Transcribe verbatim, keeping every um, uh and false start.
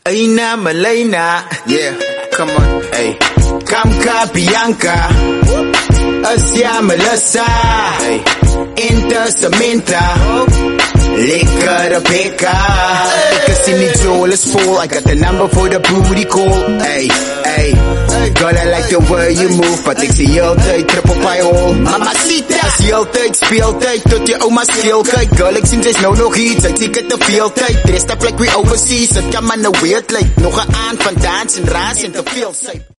Aina Malena, Yeah, come on, hey, Kamka Bianca, Asya Melissa, hey, Inter Samantha, Liquor the Picker. Kasi ni Joel is full, I got the number for the booty call. Hey, hey, girl, I like the way you move, but ik zie altijd triple pie hole. Mamacita, as je altijd speelt tijd, tot je oma stil kijkt. Girl, ik zie dus nou nog iets, ik zie het te veel tijd. Dressed up like we overseas, het kan maar nou weird lijkt. Nog een aan van dans en raas en te veel zijp.